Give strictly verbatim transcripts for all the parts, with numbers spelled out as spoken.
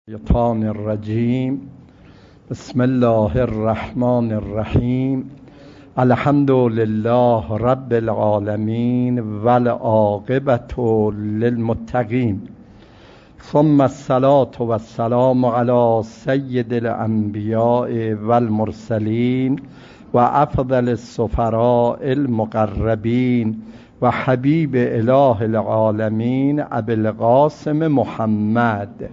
الشیطان الرجیم. بسم الله الرحمن الرحیم. الحمد لله رب العالمین والعاقبة للمتقین، ثم الصلاة والسلام علی سید الانبیاء والمرسلین و افضل السفراء المقربین و حبیب اله العالمین ابی القاسم محمد.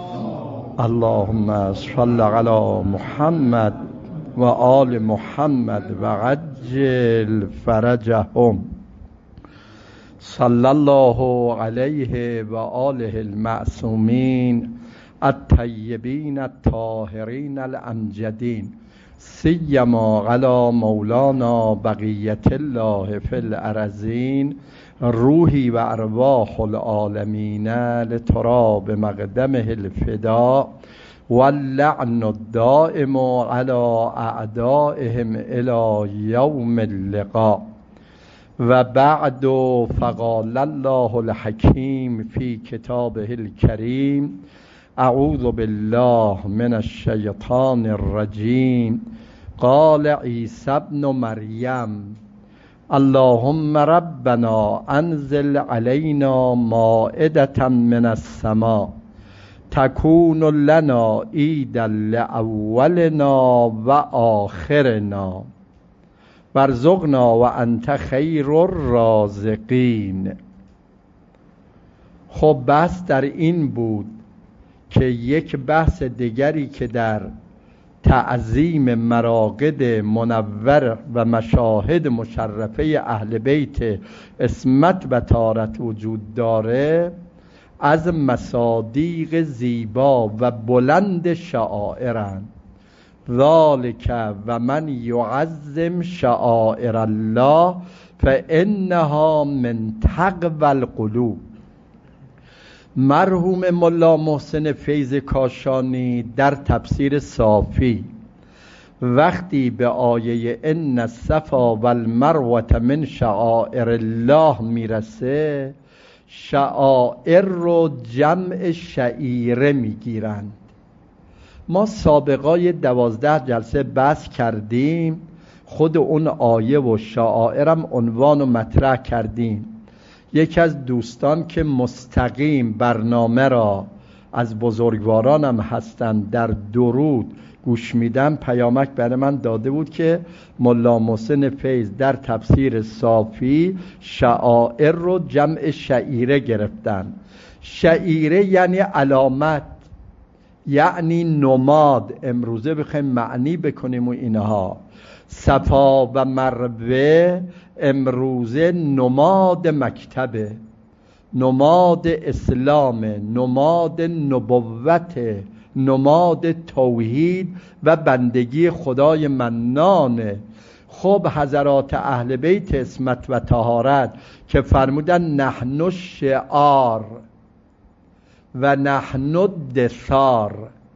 اللهم صل علی محمد و آل محمد و عجل فرجهم. صلی الله علیه و آله المعصومین الطیبین الطاهرین الامجدین، سیما علی مولانا بقیت الله فی الارضین، روحی و ارواح العالمین لتراب مقدمه الفدا واللعن الدائم على اعدائهم الى یوم اللقاء. و بعد، فقال الله الحکیم فی کتابه الکریم: اعوذ بالله من الشیطان الرجیم. قال عیسی ابن مریم: اللهم ربنا انزل علينا مائدة من السماء تكون لنا عيدا لأولنا وآخرنا وارزقنا وانت خیر الرازقین. خب بحث در این بود که یک بحث دیگری که در تعظیم مراقد منور و مشاهد مشرفه اهل بیت عصمت و طهارت وجود داره، از مصادیق زیبا و بلند شعائرند. ذالک و من یعظم شعائر الله فانها من تقوی القلوب. مرحوم ملا محسن فیض کاشانی در تفسیر صافی وقتی به آیه ان الصفا والمروه من شعائر الله میرسه، شعائر رو جمع شعیره میگیرند. ما سابقای دوازده جلسه بحث کردیم، خود اون آیه و شعائرم عنوان و مطرح کردیم. یکی از دوستان که مستقیم برنامه را از بزرگوارانم هستند در درود گوش میدن، پیامک برای من داده بود که ملا محسن فیض در تفسیر صافی شعائر رو جمع شعیره گرفتن. شعیره یعنی علامت، یعنی نماد. امروزه بخوایم معنی بکنیم و اینها، صفا و مروه امروزه نماد مکتبه، نماد اسلام، نماد نبوت، نماد توحید و بندگی خدای منانه. خب حضرات اهل بیت عصمت و طهارت که فرمودن نحن شعار و نحن دثار،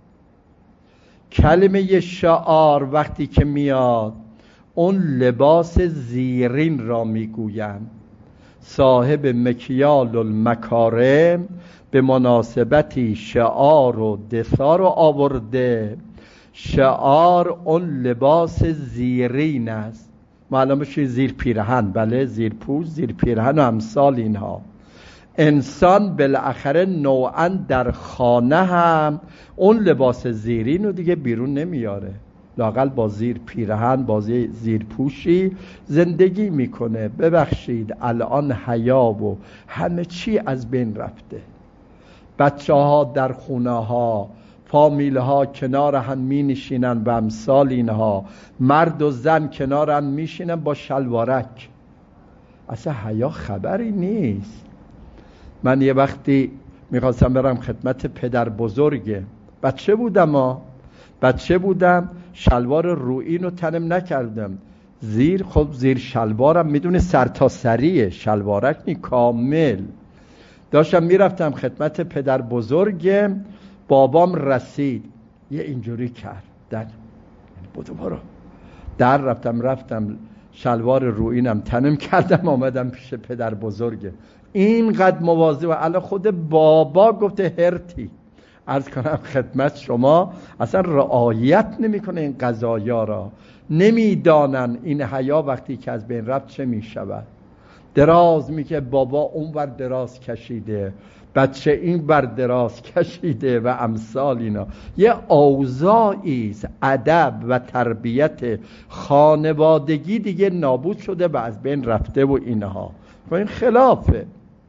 کلمه شعار وقتی که میاد اون لباس زیرین را میگویند. صاحب مکیال المکارم به مناسبتی شعار و دثار رو آورده. شعار اون لباس زیرین است. معلوم بشه زیر پیرهن، بله، زیر پوست، زیر پیرهن و امثال اینها. انسان بالاخره نوعا در خانه هم اون لباس زیرین رو دیگه بیرون نمیاره، لااقل با زیر پیرهن، با زیر پوشی زندگی میکنه. ببخشید الان حیا و همه چی از بین رفته. بچه ها در خونه ها، فامیل ها کنار هم می نشینن و امثال اینها. مرد و زن کنار هم می شینن با شلوارک. اصلا حیا خبری نیست. من یه وقتی میخواستم برم خدمت پدر بزرگه، بچه بودم ها بچه بودم شلوار روئین رو تنم نکردم، زیر خب زیر شلوارم میدونه سر تا سریه، شلوارک نی کامل. داشتم میرفتم خدمت پدر بزرگم، بابام رسید یه اینجوری کرد، در بودو برو در رفتم رفتم شلوار روئینم تنم کردم، آمدم پیش پدر بزرگه. اینقدر مواظب و الان خود بابا گفته هرتی عرض کنم خدمت شما اصلا رعایت نمیکنه این قضایا را، نمیدانن این حیا وقتی که از بین رفت چه میشود. دراز میگه بابا اون بر دراز کشیده، بچه این بر دراز کشیده و امثال اینا. یه اوضاعی است، ادب و تربیت خانوادگی دیگه نابود شده و از بین رفته و اینها. و این خلافه.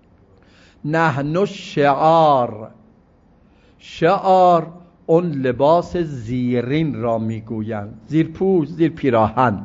نحن شعار، شعار اون لباس زیرین را میگویند، زیر پوش، زیر پیراهن.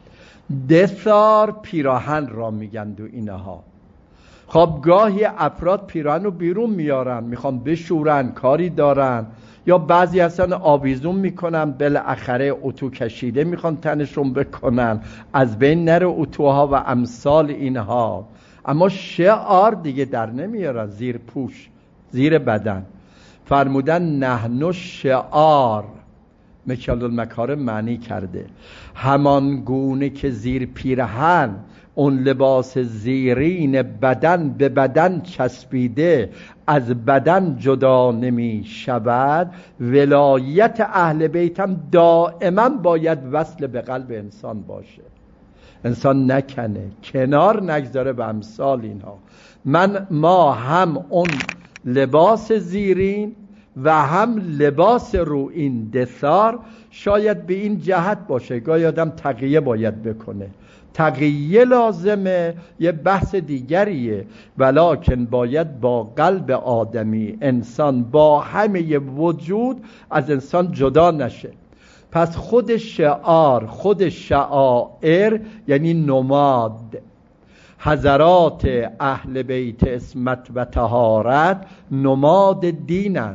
دثار پیراهن را میگند و اینها. خب گاهی افراد پیراهن رو بیرون میارن، میخوان بشورن، کاری دارن، یا بعضی اصلا آویزون میکنن، بالاخره اتو کشیده میخوان تنشون بکنن، از بین نره اتوها و امثال اینها. اما شعار دیگه در نمیارن، زیر پوش، زیر بدن. فرمودن نحن شعار، مکیال المکارم معنی کرده همان گونه که زیر پیرهن اون لباس زیرین بدن به بدن چسبیده از بدن جدا نمی شود، ولایت اهل بیت هم دائما باید وصل به قلب انسان باشه، انسان نکنه، کنار نگذاره به امثال اینها. من ما هم اون لباس زیرین و هم لباس رو این دثار شاید به این جهت باشه. گاهی آدم تقیه باید بکنه، تقیه لازمه، یه بحث دیگریه، ولکن باید با قلب آدمی انسان با همه وجود از انسان جدا نشه. پس خود شعار، خود شعائر یعنی نماد. حضرات اهل بیت اسمت و طهارت نماد دینن،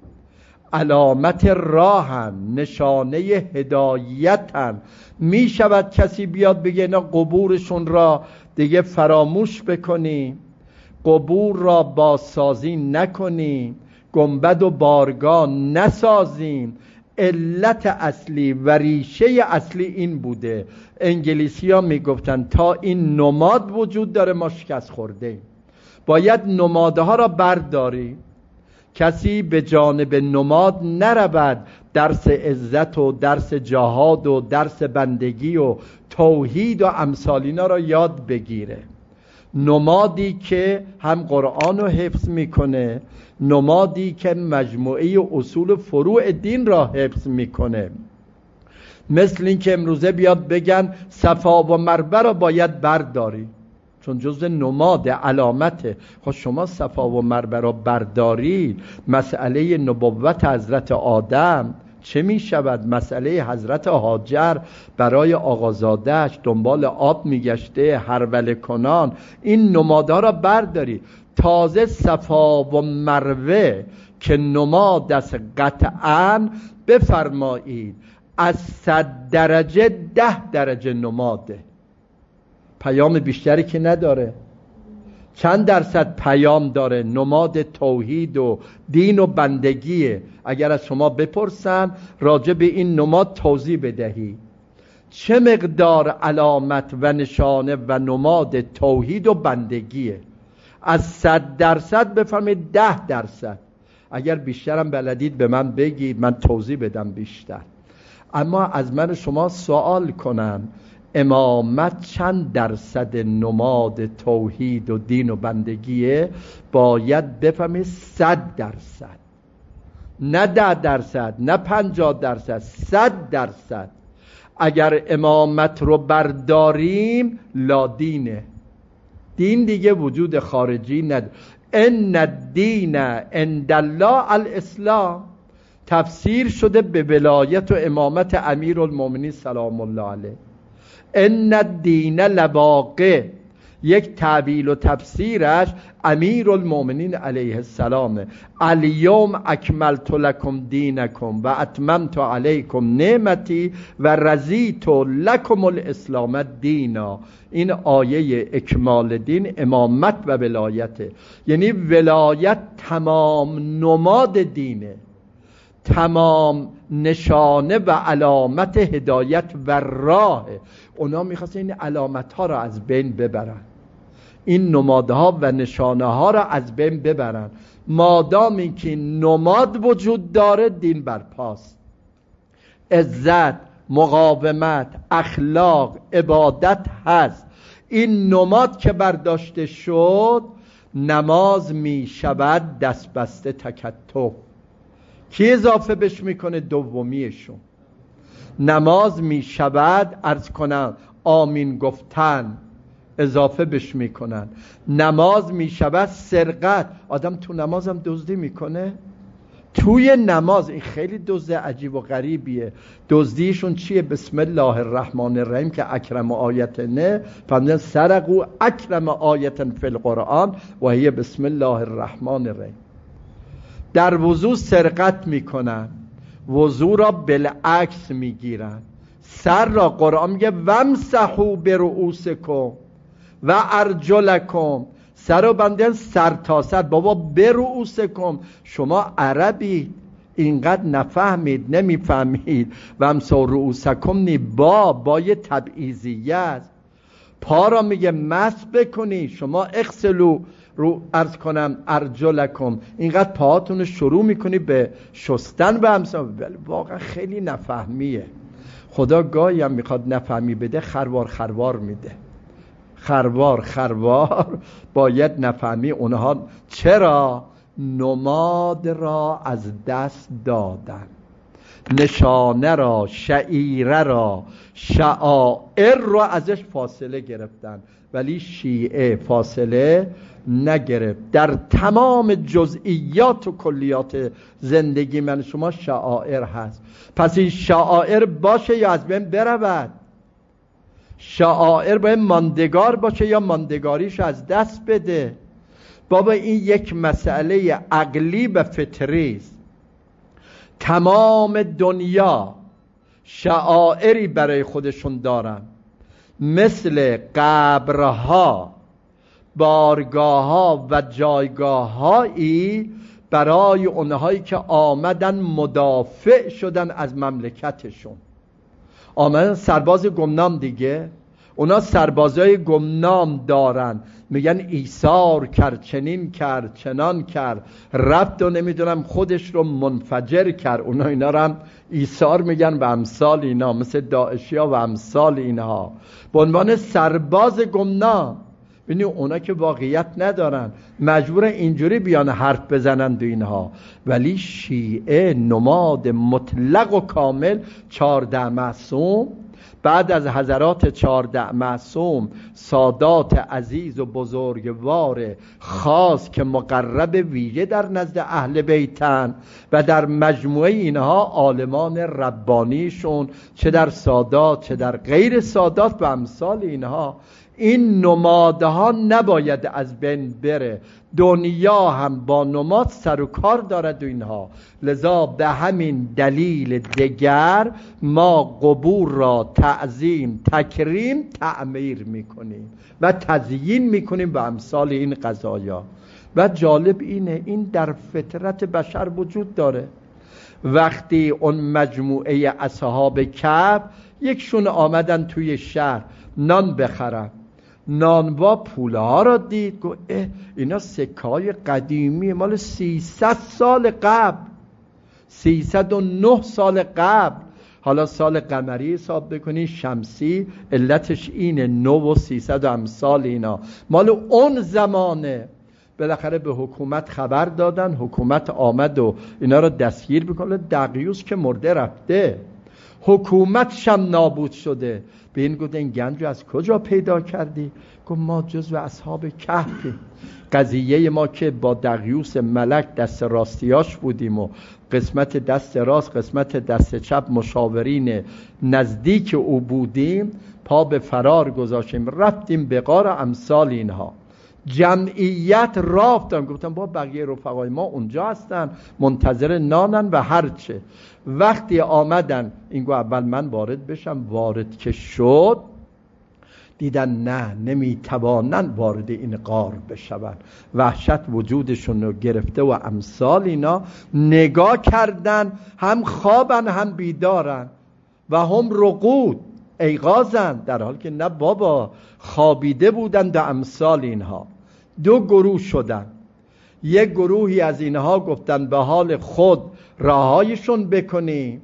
علامت راهن، نشانه هدایتن. می شود کسی بیاد بگه اینا قبورشون را دیگه فراموش بکنیم، قبور را بازسازی نکنیم، گنبد و بارگاه نسازیم. علت اصلی و ریشه اصلی این بوده. انگلیسی ها می گفتن تا این نماد وجود داره ما شکست خورده، باید نمادها را برداریم. کسی به جانب نماد نرود، درس عزت و درس جهاد و درس بندگی و توحید و امثالینا را یاد بگیره. نمادی که هم قرآن رو حفظ میکنه، نمادی که مجموعه اصول فروع دین را حفظ میکنه. مثل این که امروزه بیاد بگن صفا و مروه را باید برداری چون جزء نماد، علامته. خب شما صفا و مروه را برداری، مسئله نبوت حضرت آدم چه می شود؟ مسئله حضرت هاجر برای آقازادهش دنبال آب می گشته، هرول کنان، این نمادها را برداری. تازه صفا و مروه که نماد است قطعاً بفرمایید از صد درجه ده درجه نماده، پیام بیشتری که نداره. چند درصد پیام داره؟ نماد توحید و دین و بندگیه. اگر از شما بپرسن راجع به این نماد توضیح بدهی، چه مقدار علامت و نشانه و نماد توحید و بندگیه؟ از صد درصد بفهمید ده درصد. اگر بیشترم بلدید به من بگید، من توضیح بدم بیشتر. اما از من شما سوال کنن امامت چند درصد نماد توحید و دین و بندگیه؟ باید بفهمید صد درصد، نه ده درصد، نه پنجاه درصد، صد درصد. اگر امامت رو برداریم لا دینه، دین دیگه وجود خارجی نداره. ان الدین عند الله الاسلام، تفسیر شده به ولایت و امامت امیرالمومنین سلام الله علیه. ان الدین لواقع، یک تعبیل و تفسیرش امیرالمومنین علیه السلام. الیوم اکملت لکم دینکم و اتممت علیکم نعمتی و رضیت لکم الاسلام دینا. این آیه اکمال دین امامت و ولایته، یعنی ولایت تمام نماد دینه، تمام نشانه و علامت هدایت و راه. اونا میخواستن این علامت ها را از بین ببرن. این نمادها و نشانه ها را از بین ببرن. مادام اینکه نماد وجود داره دین برپاست. عزت، مقاومت، اخلاق، عبادت هست. این نماد که برداشته شد نماز می شود دست بسته تکتف. کی اضافه بش میکنه؟ دومیشون. نماز می شود عرض کنم آمین گفتن، اضافه بش میکنن. نماز می شود سرقت. آدم تو نماز هم دزدی میکنه؟ توی نماز این خیلی دزد عجیب و غریبیه. دزدیشون چیه؟ بسم الله الرحمن الرحیم که اکرم آیتنه فهمیدن سرقو اکرم آیتن فی القرآن و هی بسم الله الرحمن الرحیم. در وضو سرقت میکنن، وضو را بالعکس میگیرن. سر را قرآن میگه وامسحوا برؤوسکم و ارجلکم، سر رو بندن سر تا سر. بابا برؤوسکم، شما عربی اینقدر نفهمید نمیفهمید. وامسحوا رؤوسکم نی با با یه تبعیضیه است. پا را میگه مس بکنی، شما اغسلوا رو عرض کنم ارجلکم، اینقدر پاهاتون رو شروع میکنی به شستن و امثال. واقعا خیلی نفهمیه. خدا گاهی هم میخواد نفهمی بده، خروار خروار میده. خروار خروار باید نفهمی. اونها چرا؟ نماد را از دست دادن، نشانه را، شعیره را، شعائر را ازش فاصله گرفتن. ولی شیعه فاصله نگرفت. در تمام جزئیات و کلیات زندگی من شما شعائر هست. پس این شعائر باشه یا از بین برود؟ شعائر باید ماندگار باشه یا ماندگاریش از دست بده؟ بابا این یک مسئله عقلی و فطری است. تمام دنیا شعائری برای خودشون دارن، مثل قبرها، بارگاه‌ها و جایگاه‌هایی برای اونهایی که آمدن مدافع شدن از مملکتشون. آمدن سرباز گمنام دیگه، اونا سربازای گمنام دارن، میگن ایثار کرد، چنین کرد، چنان کرد، رفت و نمیدونم خودش رو منفجر کرد. اونا اینا رو هم ایثار میگن و امثال اینا، مثل داعشیا و امثال اینها، به عنوان سرباز گمنام. ببینی اونا که واقعیت ندارن، مجبور اینجوری بیان حرف بزنن دو اینها. ولی شیعه نماد مطلق و کامل، چهارده معصوم، بعد از حضرات چهارده معصوم سادات عزیز و بزرگوار خاص که مقرب ویژه در نزد اهل بیتن و در مجموعه اینها عالمان ربانیشون، چه در سادات چه در غیر سادات و امثال اینها. این نمادها نباید از بین بره. دنیا هم با نماد سر و کار دارد و اینها. لذا به همین دلیل دیگر ما قبور را تعظیم، تکریم، تعمیر میکنیم و تزیین میکنیم به امثال این قضایا. و جالب اینه این در فطرت بشر وجود داره. وقتی اون مجموعه اصحاب کهف یکشون آمدن توی شهر نان بخرن، نانوا پوله ها را دید، گفت اه اینا سکای قدیمی مال سیصد سال قبل، سیصد و نه سال قبل. حالا سال قمری حساب بکنی، شمسی، علتش اینه، نو و سیصد و امثال اینا مال اون زمانه. بالاخره به حکومت خبر دادن، حکومت آمد و اینا را دستگیر بکنه. دقیوس که مرده رفته، حکومت شم نابود شده. به این گفت این گنج از کجا پیدا کردی؟ گفت ما جزو اصحاب کهفیم. قضیه ما که با دقیوس ملک دست راستیاش بودیم و قسمت دست راست قسمت دست چپ مشاورین نزدیک او بودیم، پا به فرار گذاشتیم، رفتیم به غار امثال اینها. جمعیت رافتن، گفتم با بقیه رفقای ما اونجا هستن منتظر نانن و هرچه. وقتی آمدن این گو اول من وارد بشم، وارد که شد دیدن نه نمیتوانن وارد این غار بشون، وحشت وجودشون رو گرفته و امثال اینا. نگاه کردن هم خوابن هم بیدارن و هم رقود، ایقاظن، در حالی که نه بابا، خوابیده بودند و امثال اینها. دو گروه شدن. یک گروهی از اینها گفتن به حال خود رهایشون بکنی،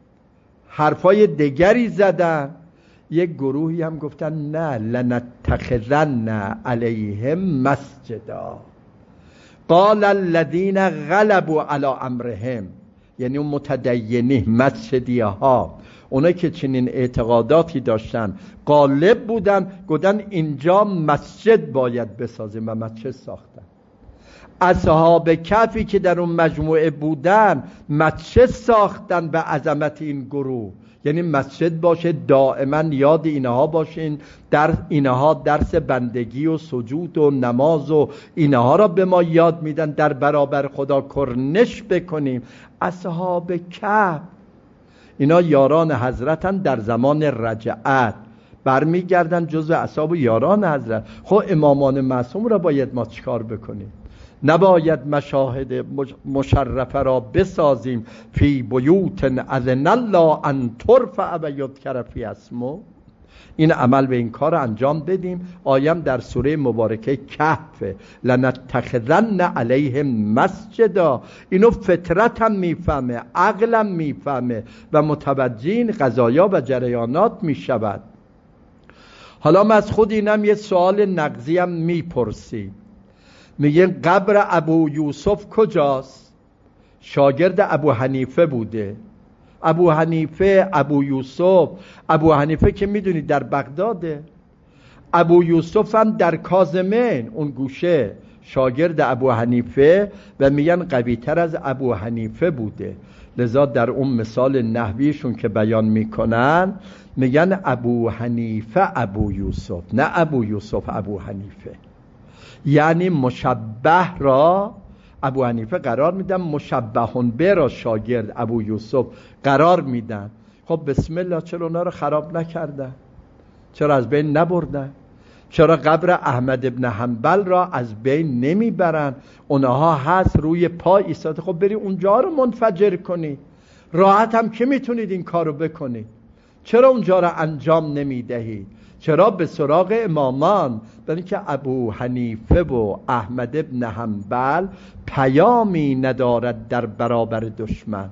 حرفای دیگری زدن. یک گروهی هم گفتن نه، لنتخذن علیهم مسجدا. قال الذین غلبوا علی امرهم، یعنی اون متدینی مسجدیه ها، اونا که چنین اعتقاداتی داشتن، غالب بودن، گفتن اینجا مسجد باید بسازیم و مسجد ساختن. اصحاب کهفی که در اون مجموعه بودن مسجد ساختن به عظمت این گروه. یعنی مسجد باشه، دائما یاد اینها باشین، در اینها درس بندگی و سجود و نماز و اینها را به ما یاد میدن، در برابر خدا کرنش بکنیم. اصحاب کهف اینا یاران حضرتن، در زمان رجعت برمیگردن جزو اصحاب یاران حضرت. خب امامان معصوم را باید ما چیکار بکنیم؟ نباید مشاهد مشرفه را بسازیم فی بیوت اذن الله ان ترفع و یذکر فی اسمه؟ این عمل به این کار انجام بدیم. آیم در سوره مبارکه کهف، لنتخذن علیهم مسجدا. اینو فطرت هم میفهمه، عقلم میفهمه و متوجه این قضایا و جریانات میشود. حالا من از خود اینم یه سوال نقضی هم میپرسیم. میگه قبر ابو یوسف کجاست؟ شاگرد ابو حنیفه بوده. ابو حنیفه، ابو یوسف، ابو حنیفه که میدونید در بغداده، ابو یوسف هم در کاظمین اون گوشه، شاگرد ابو حنیفه و میگن قوی تر از ابو حنیفه بوده. لذا در اون مثال نحویشون که بیان میکنن میگن ابو حنیفه ابو یوسف، نه ابو یوسف ابو حنیفه. یعنی مشبه را ابو حنیفه قرار میدن، مشبهون به را شاگرد ابو یوسف قرار میدن. خب بسم الله، چرا اونا رو خراب نکردن؟ چرا از بین نبردن؟ چرا قبر احمد ابن حنبل را از بین نمیبرن؟ اونها هست روی پا ایستاده، خب بری اونجا رو منفجر کنی، راحت هم که میتونید این کارو بکنی. چرا اونجا رو انجام نمیدهید؟ چرا به سراغ امامان؟ برای که ابو حنیفه و احمد ابن حنبل پیامی ندارد در برابر دشمن،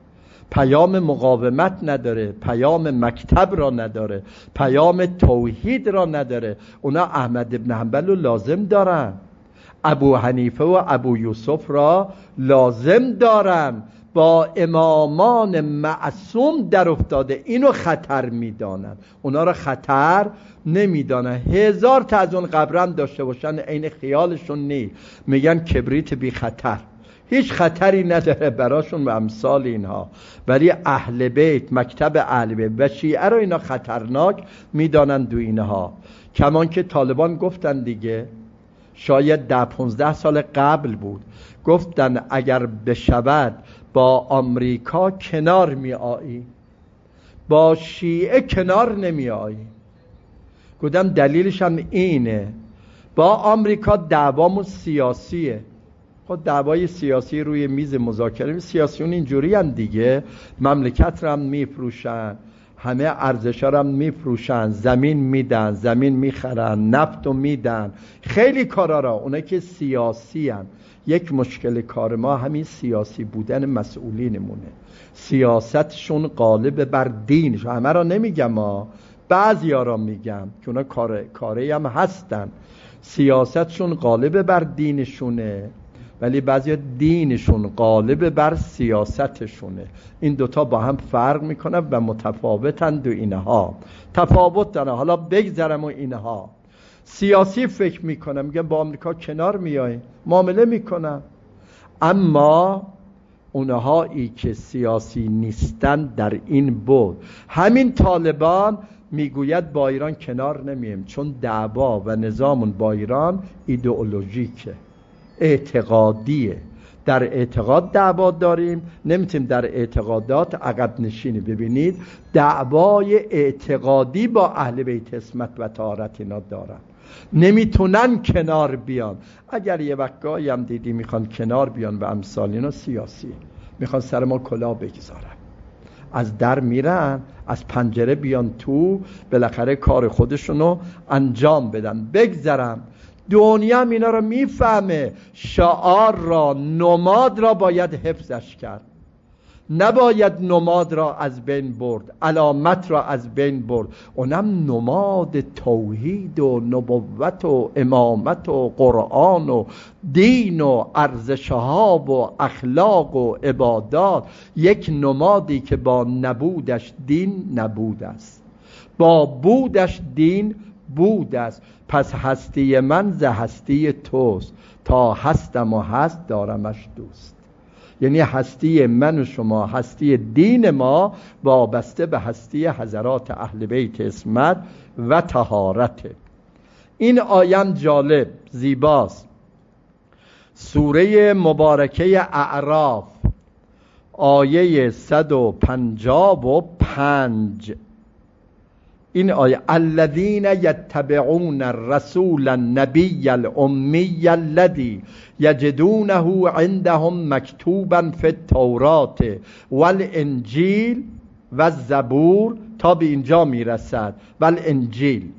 پیام مقاومت نداره، پیام مکتب را نداره، پیام توحید را نداره. اونا احمد ابن حنبل رو لازم دارن، ابو حنیفه و ابو یوسف را لازم دارن. با امامان معصوم در افتاده، اینو خطر میدانن، اونا را خطر نمیدانن. هزار تا از اون قبرم داشته باشن عین خیالشون نی، میگن کبریت بی خطر، هیچ خطری نداره براشون و امثال اینها. ولی اهل بیت، مکتب اهل بیت و شیعه رو اینا خطرناک میدانن دو اینها. کمان که طالبان گفتن دیگه، شاید ده پونزده سال قبل بود، گفتن اگر بشود با آمریکا کنار می آیی، با شیعه کنار نمی آیی. گفتم دلیلش هم اینه، با آمریکا دعوامون سیاسیه. خود دعوای سیاسی روی میز مذاکره، سیاسیون اینجوری هم دیگه، مملکت رو هم میفروشن، همه ارزشا رو هم میفروشن، زمین میدن، زمین میخرن، نفت رو میدن، خیلی کارا را. اونا که سیاسی هم. یک مشکل کار ما همین سیاسی بودن مسئولینمونه، سیاستشون غالب بر دینشون. همه را نمیگم ها، بعضی ها را میگم که اونا کار کاری هم هستن، سیاستشون غالب بر دینشونه، ولی بعضی دینشون غالب بر سیاستشونه. این دوتا با هم فرق میکنن و متفاوتند و اینها تفاوت دارن. حالا بگذرم و اینها سیاسی فکر میکنم، میگم با آمریکا کنار میای، معامله میکنم. اما اونهایی که سیاسی نیستن در این بود، همین طالبان میگوید با ایران کنار نمیم، چون دعوا و نظامون با ایران ایدئولوژیکه، اعتقادیه. در اعتقاد دعوا داریم، نمیتونیم در اعتقادات عقب نشینی. ببینید دعوای اعتقادی با اهل بیت عصمت و طهارت اینا دارن، نمیتونن کنار بیان. اگر یه وقتایی هم دیدی میخوان کنار بیان و امثال اینا، سیاسی میخوان سر ما کلاه بگذارن. از در میرن، از پنجره بیان تو، بالاخره کار خودشونو انجام بدن. بگذرم دنیا هم اینا رو میفهمه. شعار را، نماد را باید حفظش کرد، نباید نماد را از بین برد، علامت را از بین برد. اونم نماد توحید و نبوت و امامت و قرآن و دین و ارزش‌ها و اخلاق و عبادات. یک نمادی که با نبودش دین نبود است، با بودش دین بود است. پس هستی من ز هستی توست، تا هستم و هست دارمش دوست. یعنی هستی من و شما، هستی دین ما وابسته به هستی حضرات اهل بیت عصمت و طهارت. این آیه جالب، زیباست. سوره مبارکه اعراف آیه صد و پنجاه و پنج. این آیه الذین یتبعون الرسول النبی الامی الذی یجدونه عندهم مکتوبا فی التوراة والانجیل والزبور، تا به اینجا میرسد. والانجیل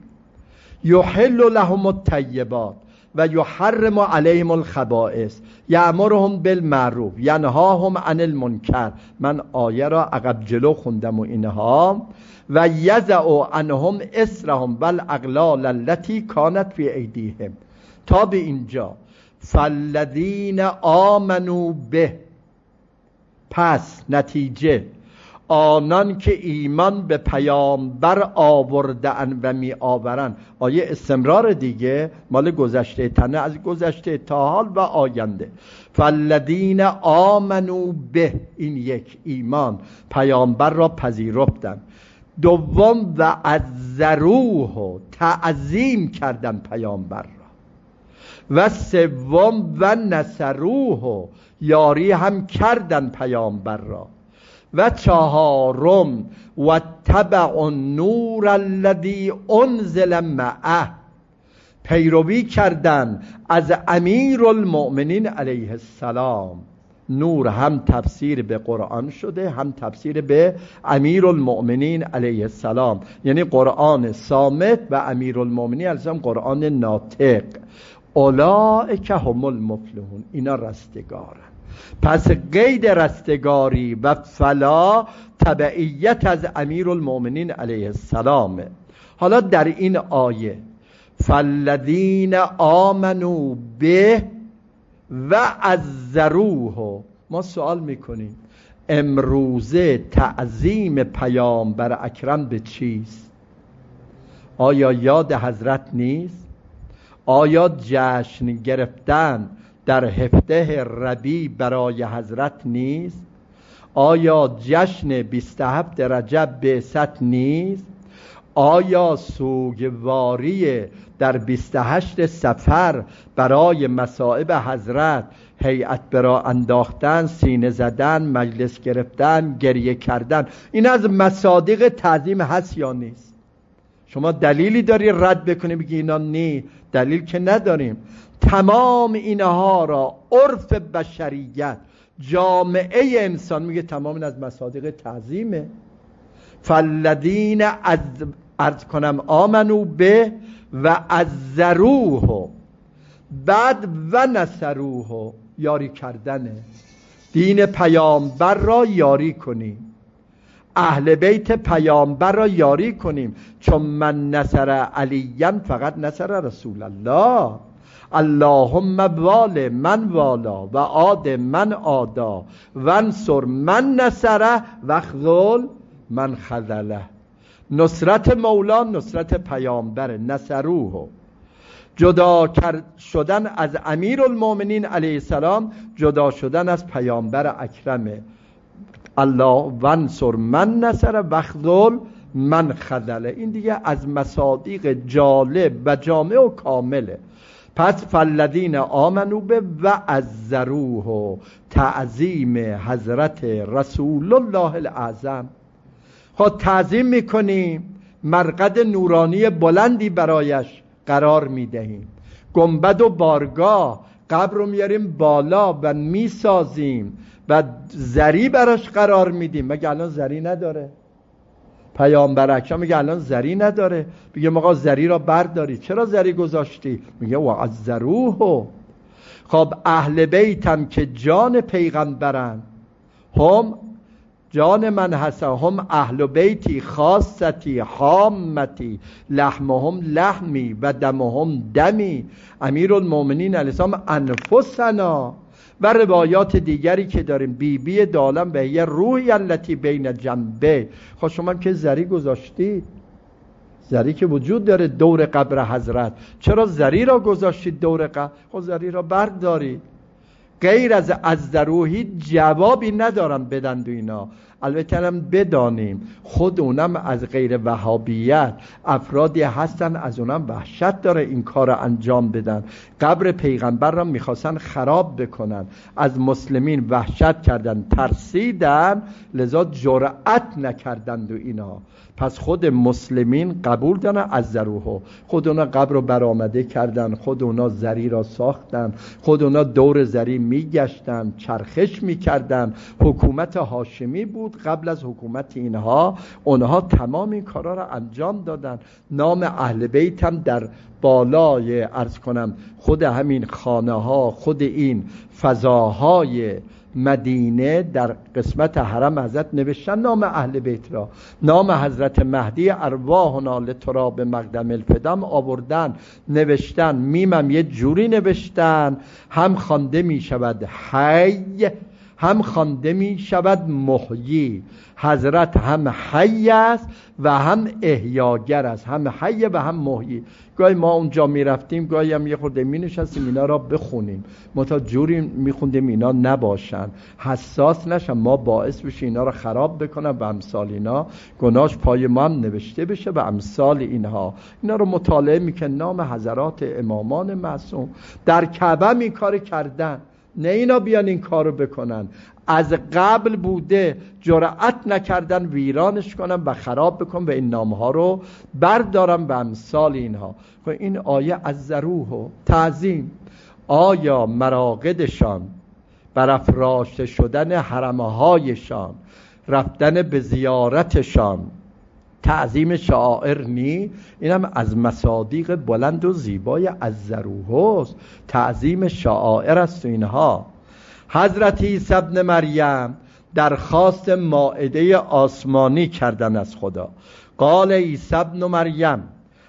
یحل لهم الطیبات و یحرم علیهم الخبائث یأمرهم بالمعروف ینهاهم عن المنکر. من آیه را عقب جلو خوندم و اینها. و یضع عنهم اصرهم والاغلال التي کانت فی ایدیهم، تا به اینجا. فالذین آمنوا به، پس نتیجه آنان که ایمان به پیامبر آوردن و می آورن. آیه استمرار دیگه، مال گذشته تنه، از گذشته تا حال و آینده. فالذین آمنوا به، این یک ایمان، پیامبر را پذیرفتن. دوم و عزروه، تعظیم کردن پیامبر را. و سوم و نصروه، یاری هم کردن پیامبر را. و چهارم و تبع النور الذی انزل معه، پیروی کردن از امیر المؤمنین علیه السلام. نور هم تفسیر به قرآن شده، هم تفسیر به امیر المؤمنین علیه السلام، یعنی قرآن صامت و امیر المؤمنین علیه السلام قرآن ناطق. اولئک هم المفلحون، اینا رستگارن. پس قید رستگاری و فلا تبعیت از امیر المؤمنین علیه السلام. حالا در این آیه فالذین آمنوا به و عزروه، ما سوال میکنیم امروزه تعظیم پیامبر اکرم به چیست؟ آیا یاد حضرت نیست؟ آیا جشن گرفتن در هفته ربیع برای حضرت نیست؟ آیا جشن بیست و هفت رجب بعثت نیست؟ آیا سوگواری در بیست و هشت صفر برای مصائب حضرت هیئت برا انداختن، سینه زدن، مجلس گرفتن، گریه کردن، این از مصادیق تعظیم هست یا نیست؟ شما دلیلی داری رد بکنی بگی اینا نی؟ دلیل که نداریم. تمام اینها را عرف بشریت، جامعه انسان میگه تمام این از مصادیق تعظیمه. فالذین از عرض کنم آمنو به و عزروه، بعد و نصروه، یاری کردنه. دین پیامبر را یاری کنیم، اهل بیت پیامبر را یاری کنیم. چون من نصر علیاً فقط نصر رسول الله. اللهم وال من والا و عاد من عادا و انصر من نصره و خذل من خذله. نصرت مولا نصرت پیامبر. نصروه، جدا شدن از امیر المؤمنین علیه السلام، جدا شدن از پیامبر اکرمه. الله وانصر من نصر و خذل من خذله. این دیگه از مصادیق جالب و جامع و کامله. پس فالذین آمنوا به و عزروه، تعظیم حضرت رسول الله الاعظم. خود تعظیم میکنیم، مرقد نورانی بلندی برایش قرار میدهیم، گنبد و بارگاه قبر رو میاریم بالا و میسازیم، و زری براش قرار میدیم. مگه الان زری نداره؟ پیامبر اکرم میگه الان زری نداره، میگه آقا زری را برداری. چرا زری گذاشتی؟ میگه و از زروه. خب اهل بیتم که جان پیغمبرن، هم جان من هست، هم اهل بیتی خاصتی حامتی، لحمهم لحمی و دمهم دمی، امیرالمومنین علیه السلام انفسنا. و روایات دیگری که داریم، بی بی دالم و یه روحی التی بین جنبه. خب شما که زری گذاشتید، زری که وجود داره دور قبر حضرت، چرا زری را گذاشتید دور قبر؟ خب زری را بردارید. غیر از از دروهی جوابی ندارم بدن دو اینا. البته هم بدانیم خود اونم از غیر وهابیت افرادی هستن، از اونم وحشت داره این کار رو انجام بدن. قبر پیغمبر را میخواستن خراب بکنن، از مسلمین وحشت کردن، ترسیدن، لذا جرأت نکردند و اینا. پس خود مسلمین قبول دارن از ذروه، خود اونا قبر رو برآمده کردن، خود اونا زری را ساختن، خود اونا دور زری میگشتن، چرخش میکردن. حکومت هاشمی بود قبل از حکومت اینها، اونها تمام این کارا را انجام دادن. نام اهل بیت هم در بالای عرض کنم خود همین خانه ها، خود این فضاهای مدینه در قسمت حرم حضرت نوشتن نام اهل بیت را. نام حضرت مهدی ارواحنا لتراب مقدم الفدام آوردن، نوشتن، میمم یه جوری نوشتن هم خوانده می شود حی، هم خوانده می شود محیی. حضرت هم حی است و هم احیاگر است، هم حی و هم محیی. گاهی ما اونجا می رفتیم، گاهی هم یه خورده می نشستیم اینا را بخونیم، ما تا جوری می خوندیم اینا نباشن، حساس نشن، ما باعث بشه اینا را خراب بکنن و امثال اینا، گناهش پای ما هم نوشته بشه و امثال اینها. اینا رو مطالعه می که نام حضرات امامان معصوم در کعبه می کار کردن، نه اینا بیان این کارو بکنن. از قبل بوده، جرأت نکردن ویرانش کنن و خراب بکن و این نامها رو بردارن و امثال اینها. خب این آیه از ذروح و تعظیم، آیا مراقدشان، برافراشته شدن حرمهایشان، رفتن به زیارتشان تعظیم شعائر نی؟ این هم از مصادیق بلند و زیبای از ذروح است، تعظیم شعائر است اینها. حضرت عیسی ابن مریم درخواست مائده آسمانی کردن از خدا. قال عیسی ابن مریم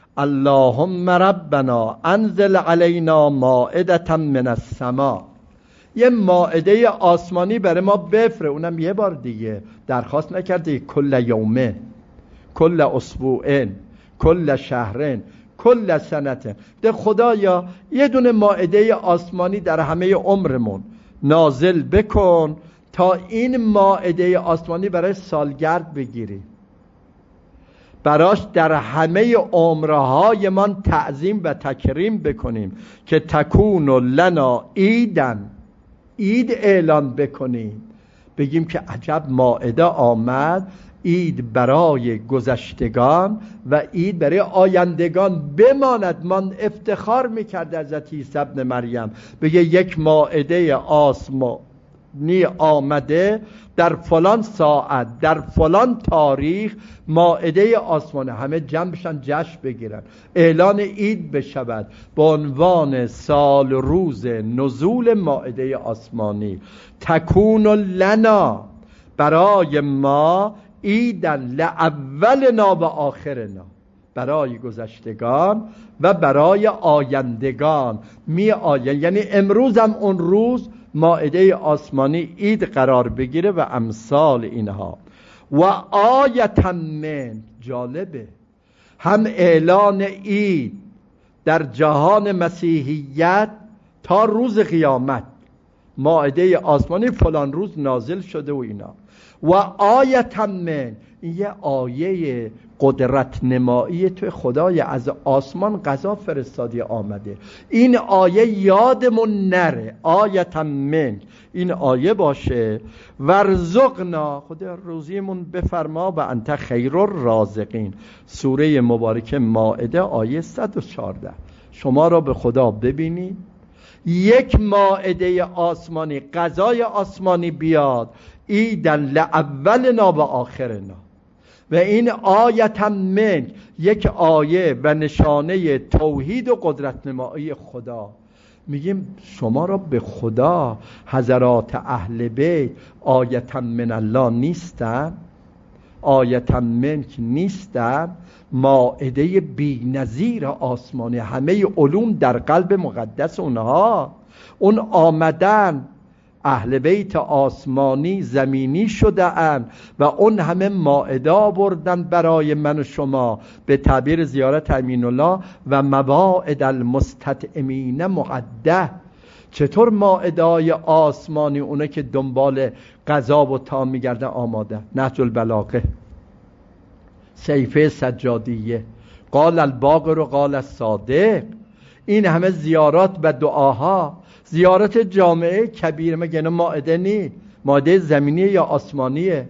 اللهم ربنا انزل علینا مائدة من السماء. یه مائده آسمانی برای ما بفره. اونم یه بار دیگه درخواست نکرده کل یومه، کل اسبوعین، کل شهرین، کل سنتین. ده خدایا یه دونه مائده آسمانی در همه عمرمون نازل بکن تا این مائده آسمانی برای سالگرد بگیری، براش در همه عمرهای من تعظیم و تکریم بکنیم که تکون لنا عیدن، عید اعلان بکنیم، بگیم که عجب مائده آمد، عید برای گذشتگان و عید برای آیندگان بماند. من افتخار میکرد حضرت عیسی ابن مریم بگه یک مائده آسمانی آمده در فلان ساعت در فلان تاریخ، مائده آسمانی، همه جمع بشن جشن بگیرن، اعلان عید بشود به عنوان سال روز نزول مائده آسمانی. تکون لنا، برای ما، عیدن لاولنا و آخرنا، برای گذشتگان و برای آیندگان می آید. یعنی امروز هم اون روز مائده آسمانی عید قرار بگیره و امثال اینها. و آیتا من، جالبه، هم اعلان عید در جهان مسیحیت تا روز قیامت، مائده آسمانی فلان روز نازل شده و اینا. و آیتا من، این یه آیه قدرت نمایی تو خدای از آسمان قضا فرستادی آمده. این آیه یادمون نره، آیتا من این آیه باشه. ورزقنا، خدا روزیمون بفرما و انت خیر الرازقین. سوره مبارکه مائده آیه صد و چهارده. شما را به خدا ببینید یک مائده آسمانی، غذای آسمانی بیاد، ایدن لاولنا و آخرنا، و این آیتا منک، یک آیه و نشانه توحید و قدرت نمایی خدا. میگیم شما را به خدا حضرات اهل بیت آیتا من الله نیستن؟ آیتا منک نیستن؟ مائده بی نظیر آسمانی، همه علوم در قلب مقدس اونها، اون آمدن اهل بیت آسمانی زمینی شده اند و اون همه مائده آوردن برای من و شما، به تعبیر زیارت امین الله و مواعد المستطعمین معده. چطور مائده آسمانی اونه که دنبال غذا و طعام میگردن آماده؟ نهج البلاغه، صحیفه سجادیه، قال الباقر و قال الصادق، این همه زیارات و دعاها. زیارت جامعه کبیر مگه نه مائده نی؟ مائده زمینیه یا آسمانیه؟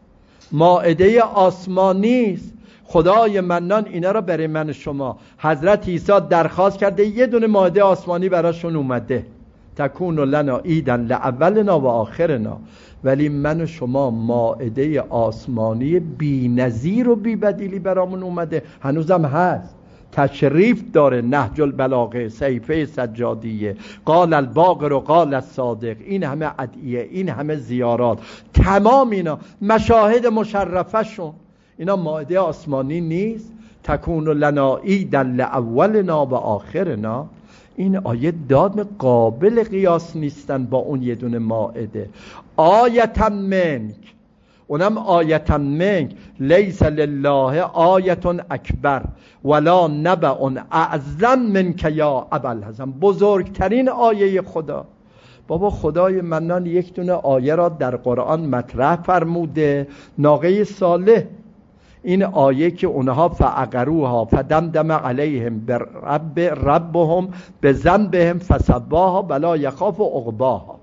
مائده آسمانیست. خدای منان اینا را برای من شما، حضرت عیسی درخواست کرده، یه دونه مائده آسمانی براشون اومده، تکون لنا عیدا لاولنا و آخرنا، ولی من و شما مائده آسمانی بی نظیر و بی بدیلی برامون اومده، هنوزم هست، تشریف داره. نهج البلاغه، صحیفه سجادیه، قال الباقر و قال الصادق، این همه ادعیه، این همه زیارات، تمام اینا مشاهد مشرفه شون، اینا مائده آسمانی نیست؟ تکون لنا عیدا لاولنا و آخرنا. این آیه داد قابل قیاس نیستن با اون یه دونه مائده. آیتا منک، اونم آیتا منک، لیس لله آیت اکبر ولا نبأ اعظم منک یا ابوالحسن. بزرگترین آیه خدا. بابا خدای منان یک دونه آیه را در قرآن مطرح فرموده، ناقه صالح، این آیه که اونها فعقروها فدمدم علیهم برب ربهم بذنبهم فسواها ولا یخاف عقباها.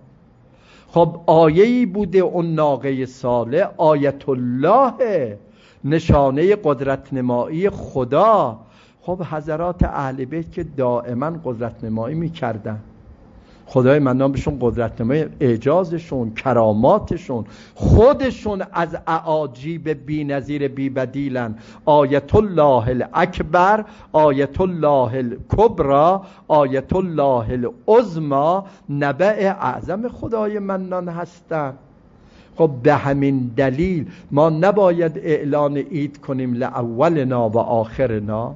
خب آیه‌ای بوده اون ناقه صالح، آیت الله، نشانه قدرت نمایی خدا. خب حضرات اهل بیت که دائما قدرت نمایی میکردن، خدای منان بهشون قدرت نمایی، اعجازشون، کراماتشون، خودشون از اعاجیب بی نظیر بی بدیلن. آیت الله الاکبر، آیت الله الکبری، آیت الله العظمی، نبأ اعظم خدای منان هستن. خب به همین دلیل ما نباید اعلان عید کنیم لاولنا و آخرنا،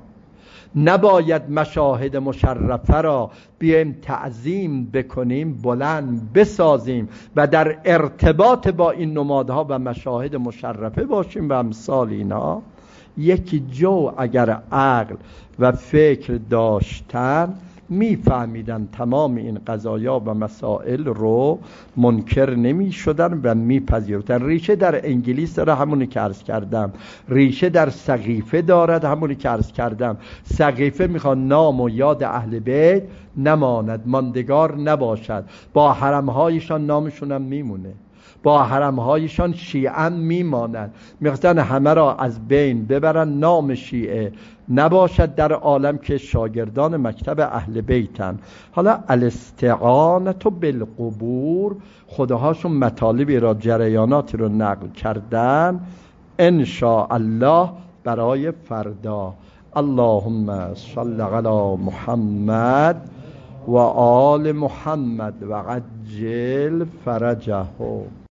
نباید مشاهد مشرفه را بیایم تعظیم بکنیم، بلند بسازیم و در ارتباط با این نمادها و مشاهد مشرفه باشیم و امثال اینا. یکی جو اگر عقل و فکر داشتن میفهمیدن تمام این قضایا و مسائل رو، منکر نمی شدن و میپذیرفتن. ریشه در انگلیس داره، همونی که عرض کردم، ریشه در سقیفه دارد، همونی که عرض کردم. سقیفه میخواد نام و یاد اهل بیت نماند، ماندگار نباشد، با حرمهایشان نامشون هم میمونه، با حرمهایشان شیعه میماند. میخواستن همه را از بین ببرن، نام شیعه نباشد در عالم که شاگردان مکتب اهل بیتن. حالا الاستعانة بالقبور، خداهاشون مطالبی را، جریاناتی رو نقل کردن ان شاء الله برای فردا. اللهم صل علی محمد و آل محمد و عجل فرجه.